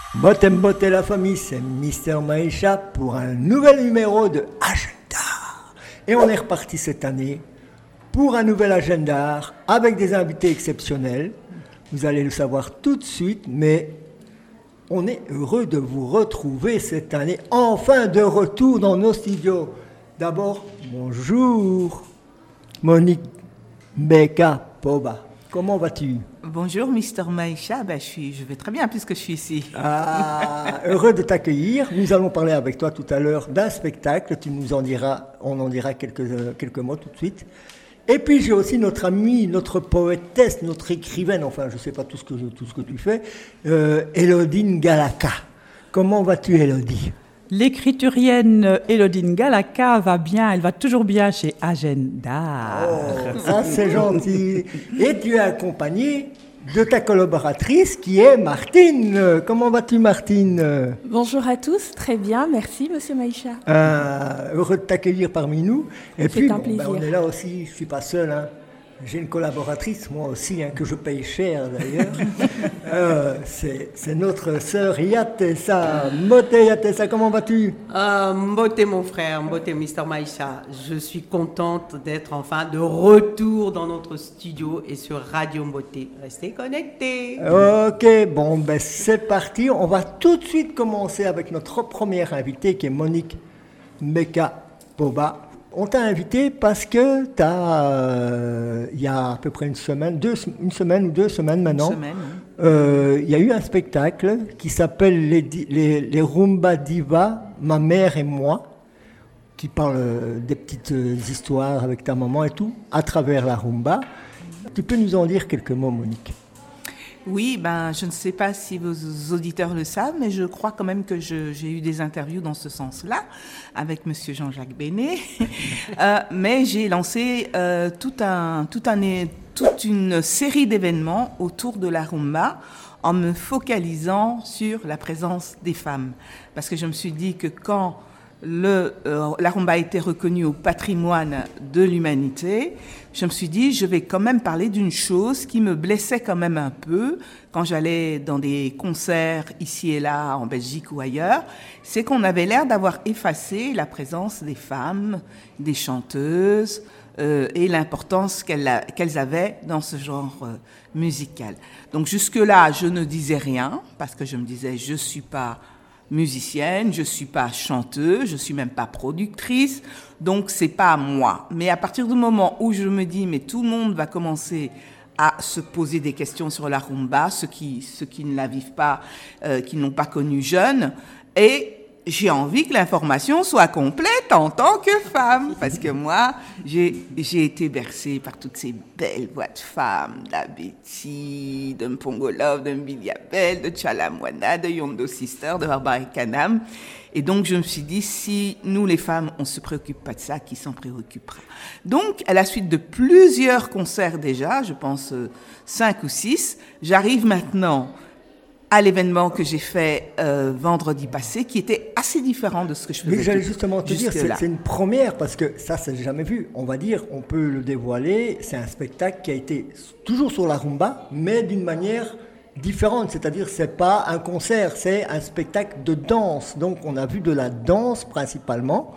Mbote la famille, c'est Mister Maïcha pour un nouvel numéro de Agenda. Et on est reparti cette année pour un nouvel Agenda avec des invités exceptionnels. Vous allez le savoir tout de suite, mais on est heureux de vous retrouver cette année, enfin de retour dans nos studios. D'abord, bonjour Monique Mbeka Poba. Comment vas-tu? Bonjour Mister Maïcha, je vais très bien puisque je suis ici. Heureux de t'accueillir. Nous allons parler avec toi tout à l'heure d'un spectacle. On en dira quelques mots tout de suite. Et puis j'ai aussi notre amie, notre poétesse, notre écrivaine, enfin je ne sais pas tout ce que tu fais, Elodie Ngalaka. Comment vas-tu Elodie? L'écriturienne Elodie Ngalaka va bien, elle va toujours bien chez Agenda. Oh, ça c'est gentil. Et tu es accompagnée de ta collaboratrice qui est Martine. Comment vas-tu Martine? Bonjour à tous, très bien, merci Monsieur Maïcha. Heureux de t'accueillir parmi nous. Et c'est puis un plaisir. on est là aussi, je ne suis pas seul. J'ai une collaboratrice, moi aussi, que je paye cher d'ailleurs. C'est notre sœur Yatessa. Mbote Yatessa, comment vas-tu? Mbote mon frère, Mbote Mister Maïcha. Je suis contente d'être enfin de retour dans notre studio et sur Radio Mbote. Restez connectés. Ok, bon, c'est parti. On va tout de suite commencer avec notre première invitée qui est Monique Mbeka Poba. On t'a invité parce que il y a à peu près une semaine ou 2 semaines maintenant, il y a eu un spectacle qui s'appelle les Rumba Diva, ma mère et moi, qui parle des petites histoires avec ta maman et tout, à travers la rumba. Tu peux nous en dire quelques mots, Monique? Oui, je ne sais pas si vos auditeurs le savent, mais je crois quand même que j'ai eu des interviews dans ce sens-là avec Monsieur Jean-Jacques Bénet. Mais j'ai lancé toute une série d'événements autour de la rumba en me focalisant sur la présence des femmes. Parce que je me suis dit que quand la rumba a été reconnue au patrimoine de l'humanité, je me suis dit, je vais quand même parler d'une chose qui me blessait quand même un peu quand j'allais dans des concerts ici et là, en Belgique ou ailleurs, c'est qu'on avait l'air d'avoir effacé la présence des femmes, des chanteuses et l'importance qu'elles avaient dans ce genre musical. Donc jusque-là, je ne disais rien parce que je me disais, je ne suis pas musicienne, je suis pas chanteuse, je suis même pas productrice, donc c'est pas moi. Mais à partir du moment où je me dis, mais tout le monde va commencer à se poser des questions sur la rumba, ceux qui ne la vivent pas, qui n'ont pas connu jeune, et j'ai envie que l'information soit complète en tant que femme, parce que moi, j'ai été bercée par toutes ces belles voix de femmes, de la Betty, de Mpongo Love, de Mbili Abel, de Chalamwana, de Yondo Sister, de Barbara Kanam. Et donc, je me suis dit, si nous, les femmes, on ne se préoccupe pas de ça, qui s'en préoccupera? Donc, à la suite de plusieurs concerts déjà, je pense 5 ou 6, j'arrive maintenant à l'événement que j'ai fait vendredi passé, qui était assez différent de ce que je faisais. Mais j'allais justement te dire, c'est une première, parce que ça, c'est jamais vu. On va dire, on peut le dévoiler, c'est un spectacle qui a été toujours sur la rumba, mais d'une manière différente. C'est-à-dire, c'est pas un concert, c'est un spectacle de danse. Donc, on a vu de la danse principalement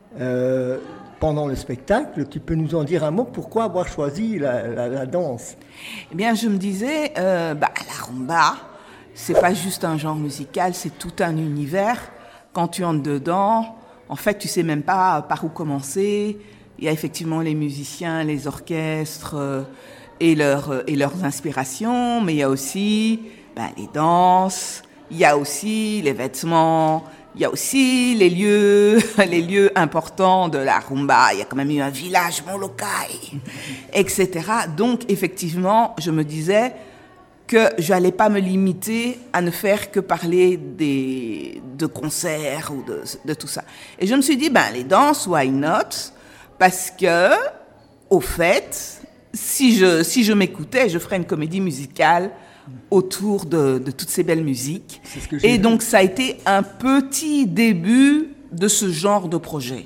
pendant le spectacle. Tu peux nous en dire un mot? Pourquoi avoir choisi la danse? Eh bien, je me disais, la rumba, c'est pas juste un genre musical, c'est tout un univers. Quand tu entres dedans, en fait, tu sais même pas par où commencer. Il y a effectivement les musiciens, les orchestres et leurs inspirations, mais il y a aussi les danses, il y a aussi les vêtements, il y a aussi les lieux importants de la rumba. Il y a quand même eu un village Molokai, etc. Donc, effectivement, je me disais que je n'allais pas me limiter à ne faire que parler de concerts ou de tout ça. Et je me suis dit, les danses, why not? Parce que, au fait, si je m'écoutais, je ferais une comédie musicale autour de toutes ces belles musiques. Et donc, ça a été un petit début de ce genre de projet.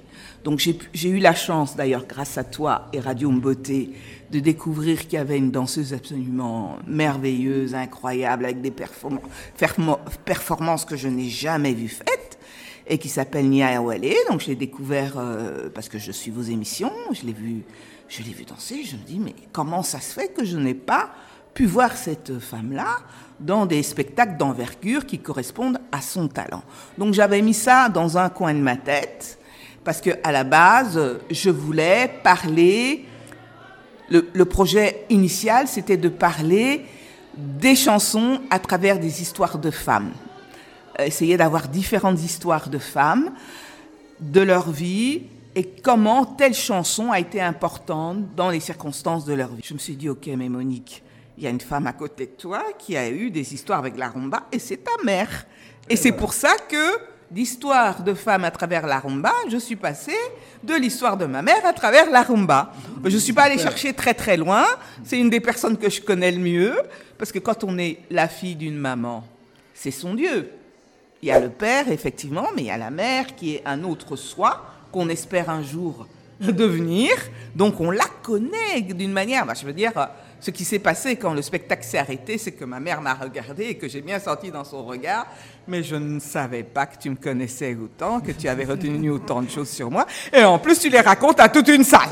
Donc j'ai eu la chance, d'ailleurs, grâce à toi et Radio Mboté, de découvrir qu'il y avait une danseuse absolument merveilleuse, incroyable, avec des performances que je n'ai jamais vues faites, et qui s'appelle Nia Awale. Donc je l'ai découvert parce que je suis vos émissions, je l'ai vu danser, je me dis, mais comment ça se fait que je n'ai pas pu voir cette femme-là dans des spectacles d'envergure qui correspondent à son talent. Donc j'avais mis ça dans un coin de ma tête, parce que à la base, je voulais parler. Le projet initial, c'était de parler des chansons à travers des histoires de femmes. Essayer d'avoir différentes histoires de femmes, de leur vie, et comment telle chanson a été importante dans les circonstances de leur vie. Je me suis dit, ok, mais Monique, il y a une femme à côté de toi qui a eu des histoires avec la rumba, et c'est ta mère. Et c'est pour ça que d'histoire de femmes à travers la rumba, je suis passée de l'histoire de ma mère à travers la rumba. Je ne suis pas allée chercher très très loin, c'est une des personnes que je connais le mieux, parce que quand on est la fille d'une maman, c'est son Dieu. Il y a le père, effectivement, mais il y a la mère qui est un autre soi, qu'on espère un jour devenir. Donc on la connaît d'une manière, je veux dire, ce qui s'est passé quand le spectacle s'est arrêté, c'est que ma mère m'a regardée et que j'ai bien senti dans son regard, mais je ne savais pas que tu me connaissais autant, que tu avais retenu autant de choses sur moi, et en plus tu les racontes à toute une salle.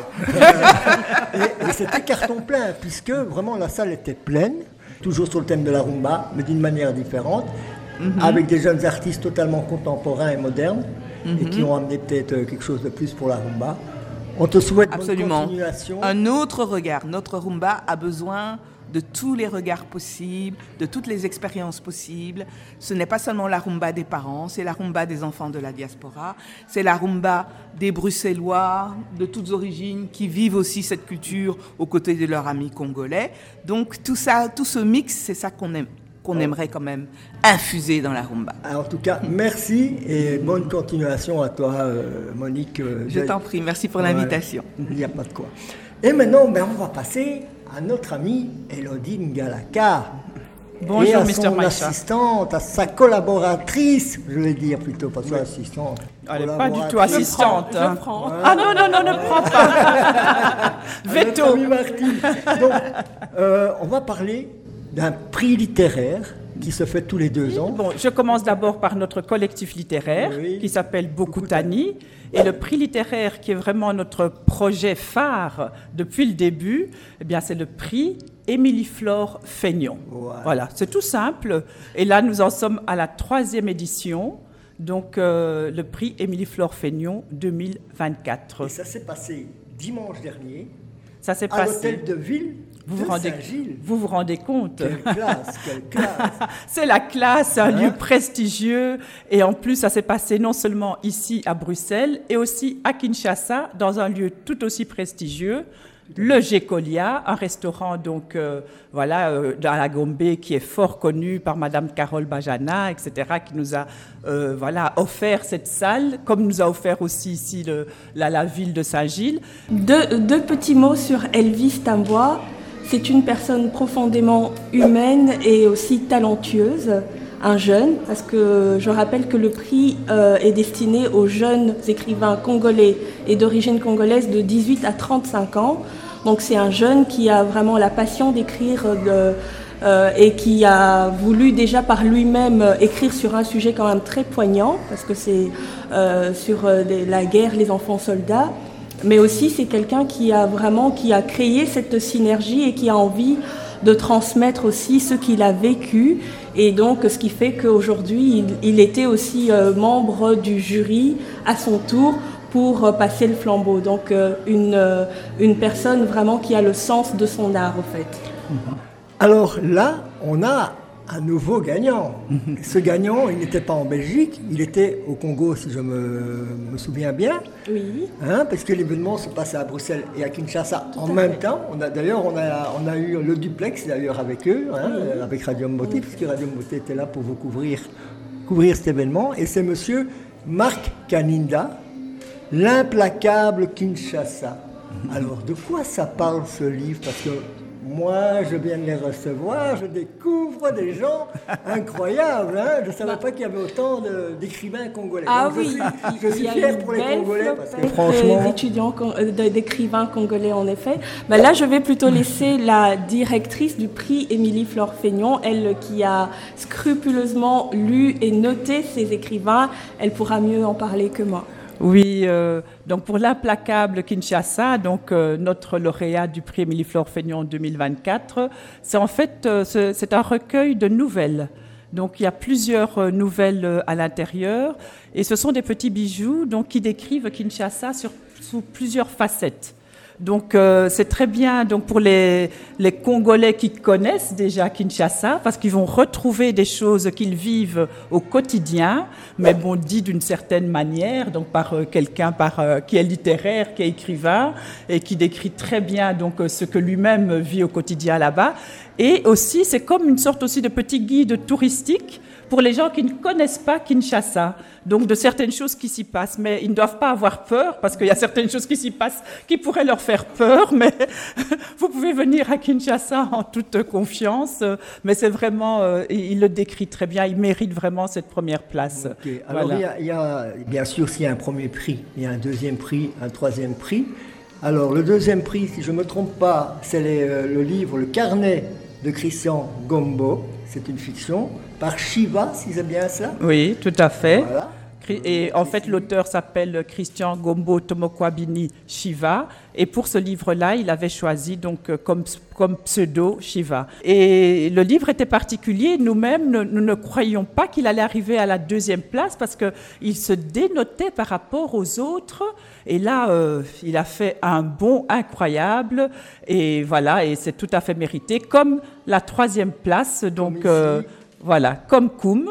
Et c'était carton plein, puisque vraiment la salle était pleine, toujours sur le thème de la rumba, mais d'une manière différente, avec des jeunes artistes totalement contemporains et modernes, et qui ont amené peut-être quelque chose de plus pour la rumba. On te souhaite bonne continuation. Un autre regard. Notre rumba a besoin de tous les regards possibles, de toutes les expériences possibles. Ce n'est pas seulement la rumba des parents, c'est la rumba des enfants de la diaspora, c'est la rumba des Bruxellois de toutes origines qui vivent aussi cette culture aux côtés de leurs amis congolais. Donc tout ça, tout ce mix, c'est ça qu'on aime. Qu'on aimerait quand même infuser dans la rumba. En tout cas, merci et bonne continuation à toi, Monique. Je t'en prie, merci pour l'invitation. Il n'y a pas de quoi. Et maintenant, on va passer à notre amie Elodie Ngalaka. Bonjour, et à Mr. son Maïcha. assistante, à sa collaboratrice, je vais dire plutôt, pas son assistante. Elle n'est pas du tout assistante. Je prends. Ah non, ne prends pas. Veto. Notre amie Martine. Donc, on va parler d'un prix littéraire qui se fait tous les 2 ans. Bon, je commence d'abord par notre collectif littéraire qui s'appelle Bokutani. Et le prix littéraire qui est vraiment notre projet phare depuis le début, eh bien, c'est le prix Émilie-Flore Fénion. Voilà, c'est tout simple. Et là, nous en sommes à la 3e édition. Donc, le prix Émilie-Flore Fénion 2024. Et ça s'est passé dimanche dernier à l'hôtel de ville. Vous vous rendez compte? Quelle classe. C'est la classe, un lieu prestigieux. Et en plus, ça s'est passé non seulement ici à Bruxelles, et aussi à Kinshasa, dans un lieu tout aussi prestigieux, le Gécolia, un restaurant donc dans la Gombe qui est fort connu par Madame Carole Bajana, etc., qui nous a offert cette salle, comme nous a offert aussi ici la ville de Saint-Gilles. Deux petits mots sur Elvis Tambois. C'est une personne profondément humaine et aussi talentueuse, un jeune, parce que je rappelle que le prix est destiné aux jeunes écrivains congolais et d'origine congolaise de 18 à 35 ans. Donc c'est un jeune qui a vraiment la passion d'écrire et qui a voulu déjà par lui-même écrire sur un sujet quand même très poignant, parce que c'est sur la guerre, les enfants soldats. Mais aussi, c'est quelqu'un qui a créé cette synergie et qui a envie de transmettre aussi ce qu'il a vécu. Et donc, ce qui fait qu'aujourd'hui, il était aussi membre du jury à son tour pour passer le flambeau. Donc, une personne vraiment qui a le sens de son art, en fait. Alors là, on a un nouveau gagnant. Ce gagnant, il n'était pas en Belgique, il était au Congo, si je me souviens bien. Oui. Parce que l'événement se passait à Bruxelles et à Kinshasa en même temps. On a eu le duplex d'ailleurs avec eux, avec Radio Mboté, puisque Radio Mboté était là pour vous couvrir cet événement. Et c'est monsieur Marc Kaninda, l'implacable Kinshasa. Alors, de quoi ça parle ce livre? Parce que Moi, je viens de les recevoir, je découvre des gens incroyables. Hein. Je ne savais pas qu'il y avait autant d'écrivains congolais. Ah donc, oui, je suis fier pour les Congolais parce que franchement... d'écrivains congolais en effet. Ben là, je vais plutôt laisser la directrice du prix Émilie Flore-Feignon, elle qui a scrupuleusement lu et noté ces écrivains, elle pourra mieux en parler que moi. Oui, donc pour l'implacable Kinshasa, donc notre lauréat du prix Émilie Flore-Feignon 2024, c'est en fait c'est un recueil de nouvelles. Donc il y a plusieurs nouvelles à l'intérieur et ce sont des petits bijoux donc qui décrivent Kinshasa sous plusieurs facettes. Donc c'est très bien donc pour les Congolais qui connaissent déjà Kinshasa parce qu'ils vont retrouver des choses qu'ils vivent au quotidien, mais bon dit d'une certaine manière, donc par quelqu'un qui est littéraire, qui est écrivain et qui décrit très bien donc ce que lui-même vit au quotidien là-bas. Et aussi c'est comme une sorte aussi de petit guide touristique pour les gens qui ne connaissent pas Kinshasa, donc de certaines choses qui s'y passent, mais ils ne doivent pas avoir peur, parce qu'il y a certaines choses qui s'y passent qui pourraient leur faire peur, mais vous pouvez venir à Kinshasa en toute confiance, mais c'est vraiment, il le décrit très bien, il mérite vraiment cette première place. Okay. Alors voilà. il y a, bien sûr, s'il y a un premier prix, il y a un deuxième prix, un troisième prix. Alors le deuxième prix, si je ne me trompe pas, c'est le livre, le carnet de Christian Gombo, c'est une fiction, par Shiva, si c'est bien ça. Oui, tout à fait. Voilà. Et en fait, l'auteur s'appelle Christian Gombo Tomokwabini Shiva. Et pour ce livre-là, il avait choisi donc comme pseudo Shiva. Et le livre était particulier. Nous-mêmes, nous ne croyions pas qu'il allait arriver à la deuxième place parce qu'il se dénotait par rapport aux autres. Et là, il a fait un bond incroyable. Et voilà, et c'est tout à fait mérité. Comme la troisième place, donc... Voilà, comme Koum,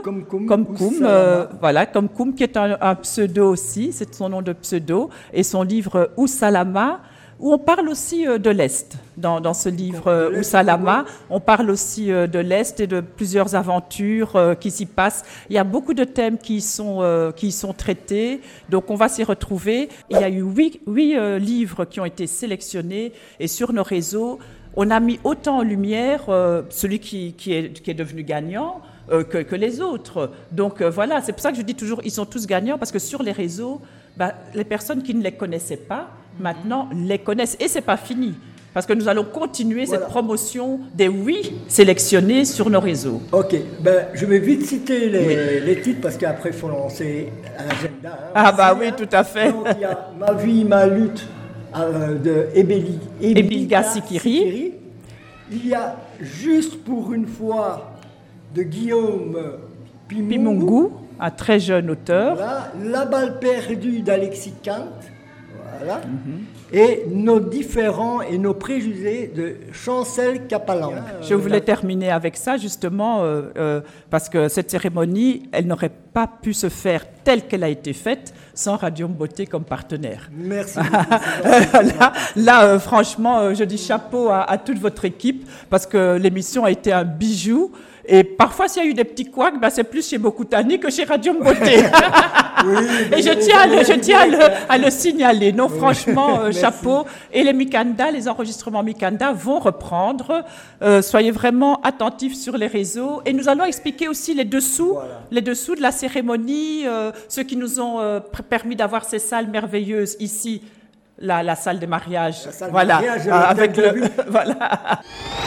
voilà, comme Koum qui est un pseudo aussi, c'est son nom de pseudo, et son livre Oussalama, où on parle aussi de l'Est. Dans ce livre Oussalama, on parle aussi de l'Est et de plusieurs aventures qui s'y passent. Il y a beaucoup de thèmes qui sont traités, donc on va s'y retrouver. Il y a eu 8 livres qui ont été sélectionnés, et sur nos réseaux, on a mis autant en lumière celui qui est devenu gagnant que les autres. Donc voilà, c'est pour ça que je dis toujours, ils sont tous gagnants, parce que sur les réseaux, les personnes qui ne les connaissaient pas, maintenant les connaissent. Et ce n'est pas fini, parce que nous allons continuer cette promotion des 8 sélectionnés sur nos réseaux. Ok, je vais vite citer les titres, parce qu'après il faut lancer un agenda. Oui, tout à fait. Donc il y a Ma vie, ma lutte, de Ebilga Sikiri. Il y a Juste pour une fois de Guillaume Pimungu, un très jeune auteur. Voilà. La balle perdue d'Alexis Kant. Voilà. Et Nos différends et nos préjugés de Chancel Capalan. Je voulais terminer avec ça justement parce que cette cérémonie, elle n'aurait pas pu se faire telle qu'elle a été faite sans Radio Mboté comme partenaire. Merci beaucoup. Franchement, je dis chapeau à toute votre équipe parce que l'émission a été un bijou. Et parfois, s'il y a eu des petits couacs, c'est plus chez Bokutani que chez Radio Mboté. Et je tiens à le signaler. Non, franchement, chapeau. Et les Mikanda, les enregistrements Mikanda vont reprendre. Soyez vraiment attentifs sur les réseaux. Et nous allons expliquer aussi les dessous de la cérémonie, ceux qui nous ont permis d'avoir ces salles merveilleuses ici. La salle des mariages. Voilà. Avec voilà.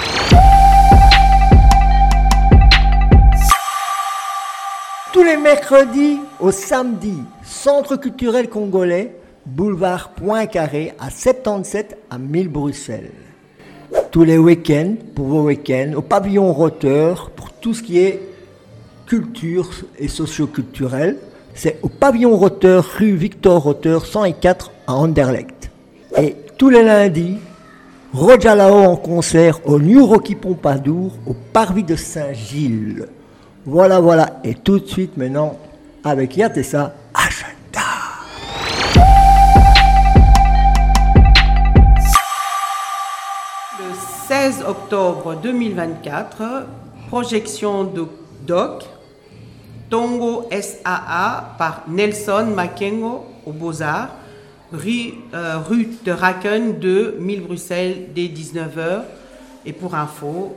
Tous les mercredis au samedi, Centre culturel congolais, boulevard Poincaré à 77 à 1000 Bruxelles. Tous les week-ends, pour vos week-ends, au pavillon Roteur, pour tout ce qui est culture et socio-culturel. C'est au pavillon Roteur, rue Victor Roteur, 104 à Anderlecht. Et tous les lundis, Rojalao en concert au New Rocky Pompadour, au Parvis de Saint-Gilles. Voilà. Et tout de suite maintenant, avec Yatessa, agenda. Le 16 octobre 2024, projection de Doc, Tongo SAA par Nelson Makengo au Beaux-Arts, rue de Raken 2, 1000 Bruxelles, dès 19h. Et pour info,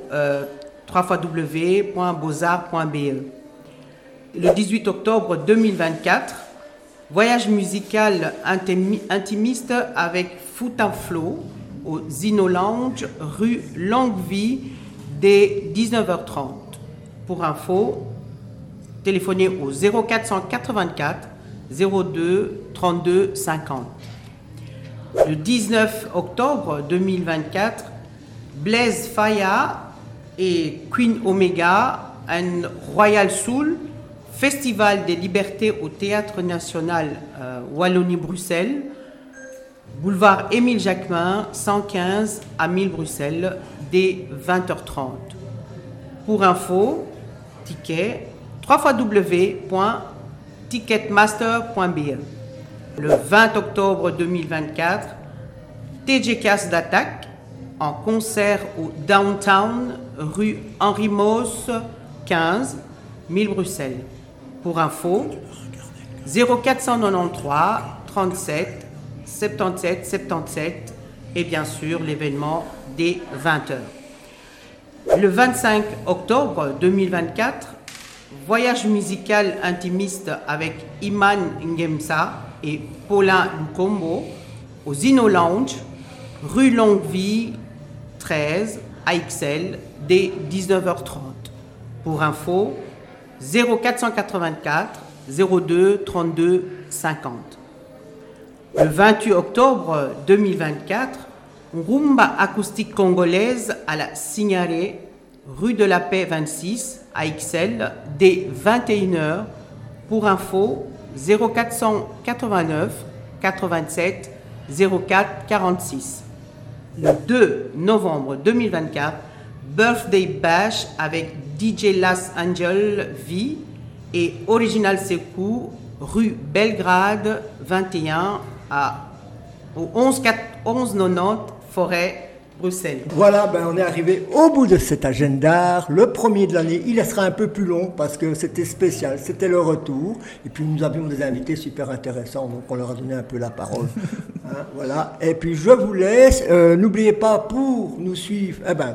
www.beauxarts.be. Le 18 octobre 2024, voyage musical intimiste avec Foot and Flow au Zino Lounge, rue Longue-Vie, dès 19h30. Pour info, téléphonez au 0484 02 32 50. Le 19 octobre 2024, Blaise Faya et Queen Omega, un Royal Soul, Festival des Libertés au Théâtre National Wallonie-Bruxelles, boulevard Émile Jacquemin, 115 à 1000 Bruxelles, dès 20h30. Pour info, ticket, www.ticketmaster.be. Le 20 octobre 2024, TJ Cass d'Attaque en concert au Downtown, rue Henri Mauss, 15, 1000 Bruxelles. Pour info, 0493 37 77 77 et bien sûr l'événement dès 20h. Le 25 octobre 2024, voyage musical intimiste avec Iman Ngemsa et Paulin Nkombo au Zino Lounge, rue Longue-Vie 13 à XL, dès 19h30. Pour info, 0484 02 32 50. Le 28 octobre 2024, rumba acoustique congolaise à la Signaré, rue de la Paix 26 à XL, dès 21h. Pour info, 0489 87 04 46. Le 2 novembre 2024, Birthday Bash avec DJ Las Angel V et Original Sekou, rue Belgrade 21 au 1190 Forêt, Bruxelles. Voilà, on est arrivé au bout de cet agenda. Le premier de l'année, il sera un peu plus long parce que c'était spécial, c'était le retour. Et puis nous avions des invités super intéressants, donc on leur a donné un peu la parole. Voilà. Et puis je vous laisse. N'oubliez pas, pour nous suivre,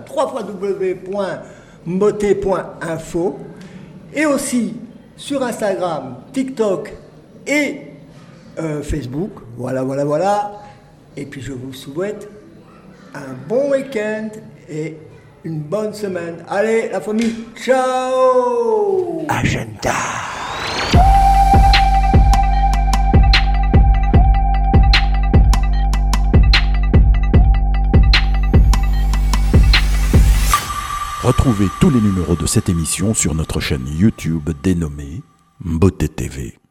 www.mbote.info et aussi sur Instagram, TikTok et Facebook. Voilà. Et puis je vous souhaite un bon week-end et une bonne semaine. Allez, la famille, ciao! Agenda. Retrouvez tous les numéros de cette émission sur notre chaîne YouTube dénommée Mbote TV.